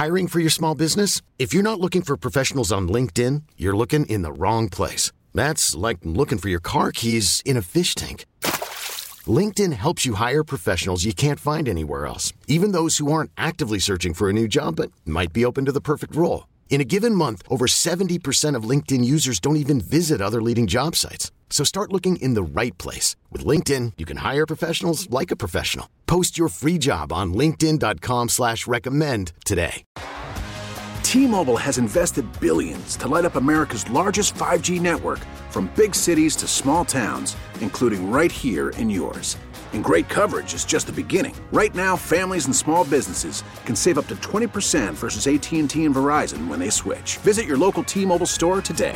Hiring for your small business? If you're not looking for professionals on LinkedIn, you're looking in the wrong place. That's like looking for your car keys in a fish tank. LinkedIn helps you hire professionals you can't find anywhere else, even those who aren't actively searching for a new job but might be open to the perfect role. In a given month, over 70% of LinkedIn users don't even visit other leading job sites. So start looking in the right place. With LinkedIn, you can hire professionals like a professional. Post your free job on linkedin.com/recommend today. T-Mobile has invested billions to light up America's largest 5G network, from big cities to small towns, including right here in yours. And great coverage is just the beginning. Right now, families and small businesses can save up to 20% versus AT&T and Verizon when they switch. Visit your local T-Mobile store today.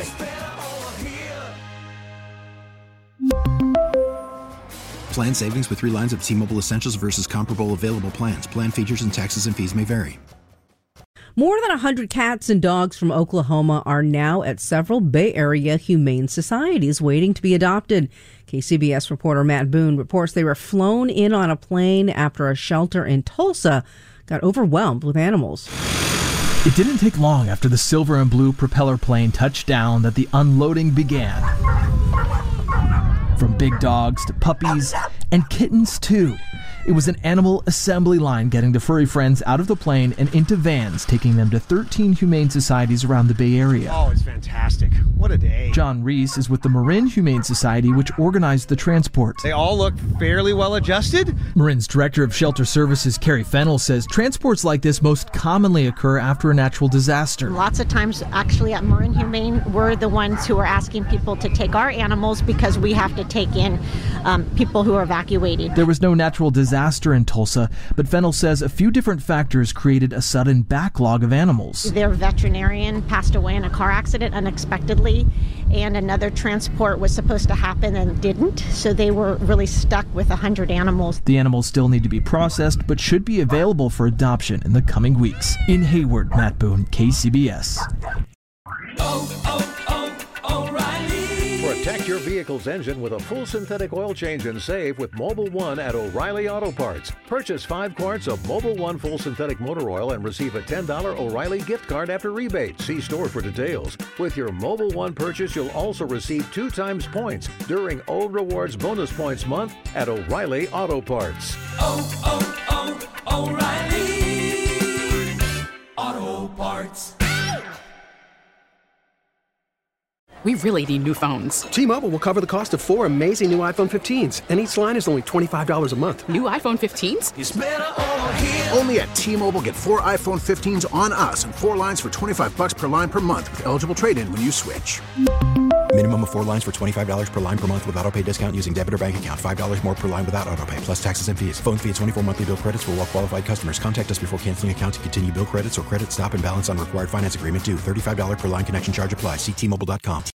Plan savings with 3 lines of T-Mobile Essentials versus comparable available plans. Plan features and taxes and fees may vary. More than 100 cats and dogs from Oklahoma are now at several Bay Area humane societies waiting to be adopted. KCBS reporter Matt Boone reports they were flown in on a plane after a shelter in Tulsa got overwhelmed with animals. It didn't take long after the silver and blue propeller plane touched down that the unloading began. From big dogs to puppies and kittens too. It was an animal assembly line getting the furry friends out of the plane and into vans, taking them to 13 humane societies around the Bay Area. Oh, it's fantastic. What a day. John Reese is with the Marin Humane Society, which organized the transport. They all look fairly well adjusted. Marin's Director of Shelter Services, Carrie Fennell, says transports like this most commonly occur after a natural disaster. Lots of times, actually, at Marin Humane, we're the ones who are asking people to take our animals because we have to take in people who are evacuated. There was no natural disaster in Tulsa, but Fennell says a few different factors created a sudden backlog of animals. Their veterinarian passed away in a car accident unexpectedly, and another transport was supposed to happen and didn't, so they were really stuck with 100 animals. The animals still need to be processed, but should be available for adoption in the coming weeks. In Hayward, Matt Boone, KCBS. Protect your vehicle's engine with a full synthetic oil change and save with Mobil 1 at O'Reilly Auto Parts. Purchase 5 quarts of Mobil 1 full synthetic motor oil and receive a $10 O'Reilly gift card after rebate. See store for details. With your Mobil 1 purchase, you'll also receive 2 times points during O Rewards Bonus Points Month at O'Reilly Auto Parts. O'Reilly Auto Parts. We really need new phones. T-Mobile will cover the cost of 4 amazing new iPhone 15s, and each line is only $25 a month. New iPhone 15s? It's better over here. Only at T-Mobile, get 4 iPhone 15s on us and 4 lines for $25 per line per month with eligible trade-in when you switch. Minimum of 4 lines for $25 per line per month with autopay discount using debit or bank account. $5 more per line without autopay, plus taxes and fees. Phone fee at 24 monthly bill credits for well-qualified customers. Contact us before canceling account to continue bill credits or credit stop and balance on required finance agreement due. $35 per line connection charge applies. See T-Mobile.com.